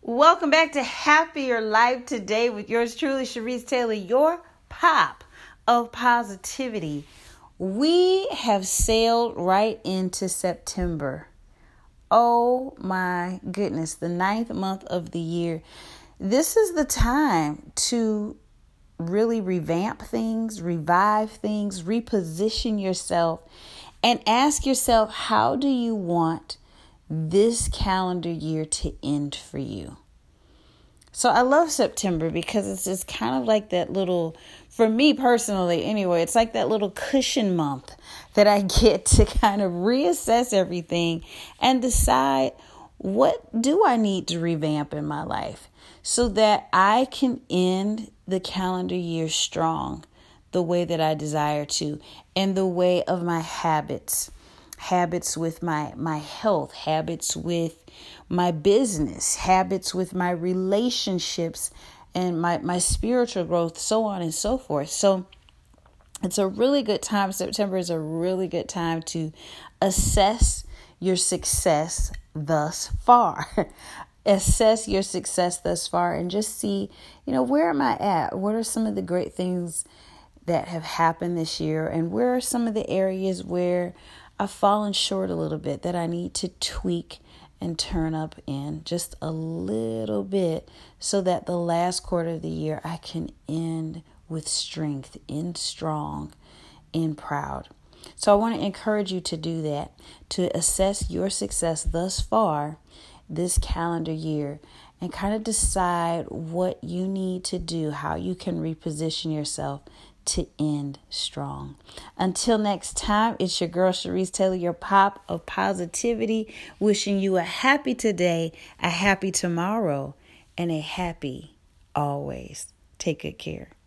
Welcome back to Happier Life Today with yours truly, Sharice Taylor, your pop of positivity. We have sailed right into September. Oh my goodness, the 9th month of the year. This is the time to really revamp things, revive things, reposition yourself, and ask yourself, how do you want this calendar year to end for you? So I love September because it's just kind of like that little, for me personally anyway, it's like that little cushion month that I get to kind of reassess everything and decide, what do I need to revamp in my life so that I can end the calendar year strong the way that I desire to, and the way of my habits with my health, habits with my business, habits with my relationships and my spiritual growth, so on and so forth. So it's a really good time. September is a really good time to assess your success thus far. Assess your success thus far and just see, where am I at? What are some of the great things that have happened this year? And where are some of the areas where I've fallen short a little bit that I need to tweak and turn up in just a little bit so that the last quarter of the year I can end with strength, end strong, end proud. So I want to encourage you to do that, to assess your success thus far this calendar year and kind of decide what you need to do, how you can reposition yourself to end strong. Until next time, it's your girl Sharice Taylor, your pop of positivity, wishing you a happy today, a happy tomorrow, and a happy always. Take good care.